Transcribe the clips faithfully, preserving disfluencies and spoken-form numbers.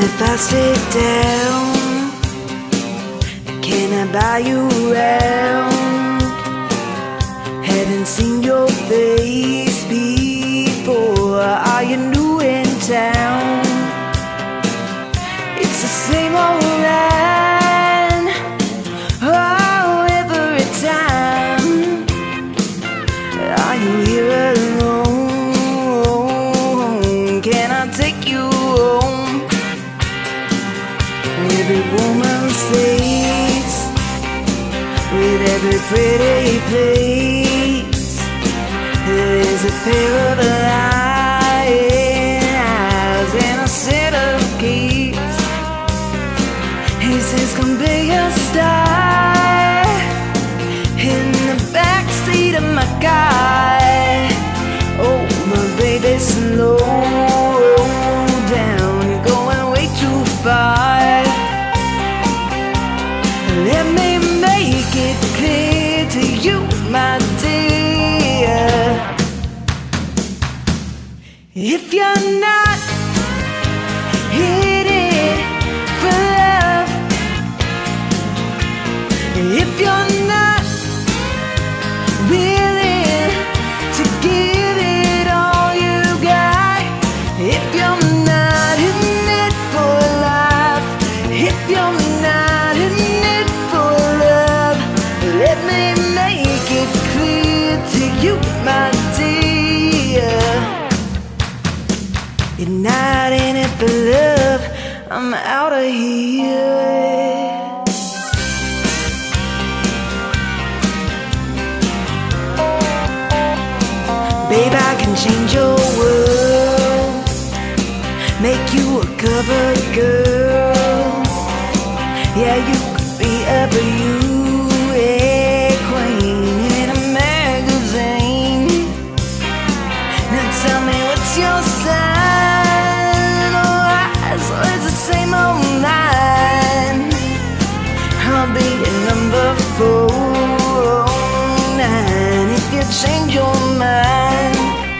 if I sit down, can I buy you around? Haven't seen your face before. Are you new in town? It's the same old line, oh, every time. Are you here alone? Can I take you home? Every woman's face, with every pretty place, there's a pair of lying eyes and a set of keys. He says, come be a star in the backseat of my car. Oh, my baby, slow down, you're going way too far. Let me make it clear to you, my dear, if you're not in it for love, if you're not willing to give it all you got, if you're not in it for life, if you're not in it for love, let me make it clear to you, my dear, you're not in it for love. I'm out of here. Babe, I can change your world, make you a cover girl. Yeah, you could be a beauty queen in a magazine. Now tell me, what's your sign? Oh, eyes, oh, it's the same old line. I'll be your number four, nine, if you change your mind.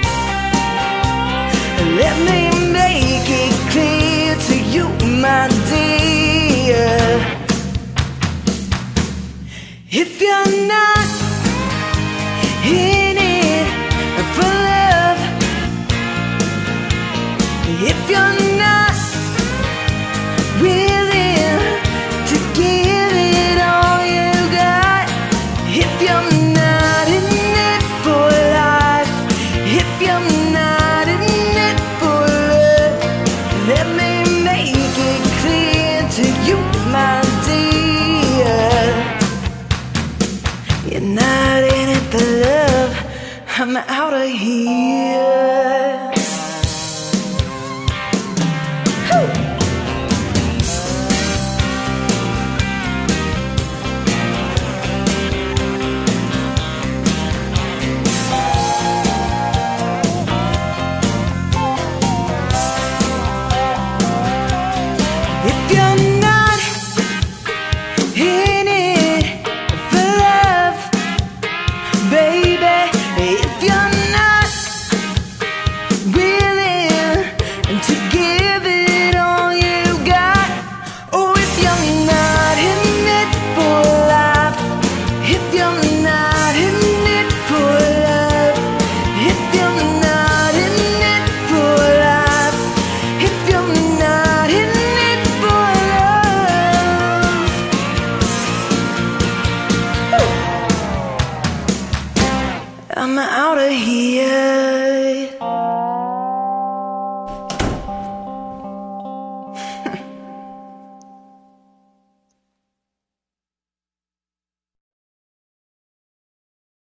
Let me make it clear to you, my dear, if you're not in it for love, if you're not willing to give it all you got, if you're not in it for life, if you're not in it for love, let me make it clear to you, my dear, you're not in it for love. I'm out of here. If you're not in it for love, baby, if you're not willing to give it all you got, oh, if you're not in it for life, if you're not in it for love, if you're not in it for life, if you're not in it for love, I'm out of here.